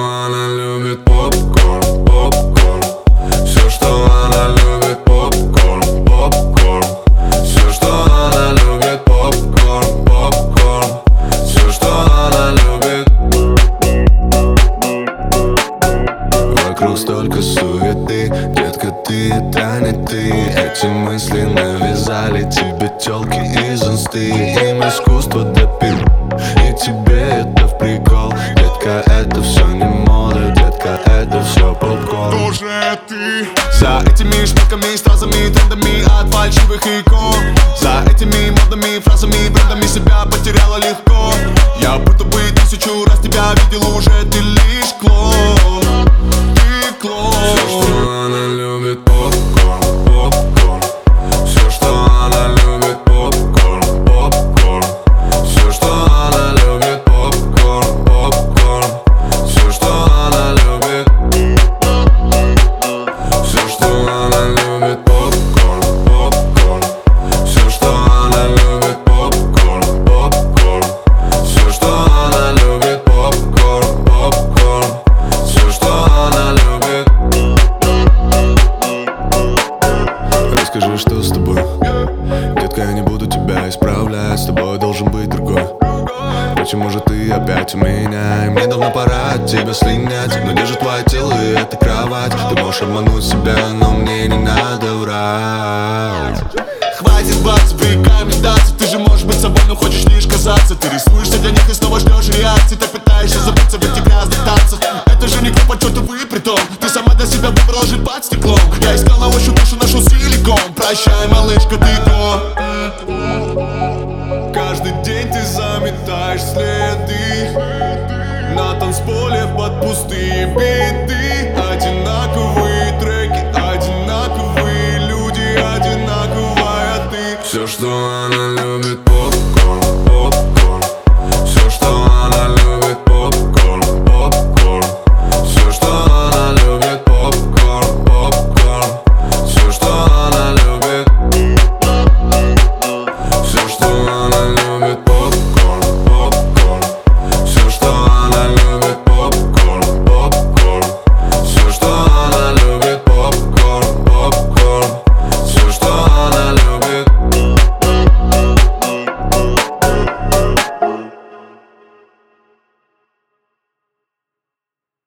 она любит попкорн, попкорн. Все, что она любит, попкорн, попкорн. Все, что она любит, попкорн, попкорн. Все, что она любит. Вокруг столько суеты, детка, ты это не ты. Эти мысли навязали тебе тёлки из инсты. Им искусство допил, и тебе это в прикол. Детка, это все не мода, детка, это все попкорн. Тоже ты. За этими шмотками, стразами, трендами от фальшивых икон. За этими модными фразами, брендами себя потеряла легко. Я будто бы 1000 раз тебя видел уже, ты лишь клон. Ты клон. Все, что она любит, попкорн, попкорн. Все, что она любит, попкорн, попкорн. Все, что она любит, попкорн, попкорн. Все, что она любит. Все, что она любит, попкорн, попкорн. Все, что она любит, попкорн, попкорн. Все, что она любит, попкорн, попкорн. Все, что она любит. Расскажи, что с тобой? Детка, я не буду тебя исправлять, с тобой должен быть другой. Почему же ты опять у меня? И мне давно пора от тебя слинять. Но держит твое тело и эта кровать. Ты можешь обмануть себя, но мне не надо врать. Хватит баться, привыкай метаться. Ты же можешь быть собой, но хочешь лишь казаться. Ты рисуешься для них и снова ждешь реакции. Ты пытаешься забыться в этих грязных танцах. Это же не клуб, а чертовый притон. Ты сама для себя выбрала жить под стеклом. Я искал на ощупь душу, нашел силикон. Прощай, малышка, ты то. Каждый день ты заметаешь следы на танцполе под пустые биты.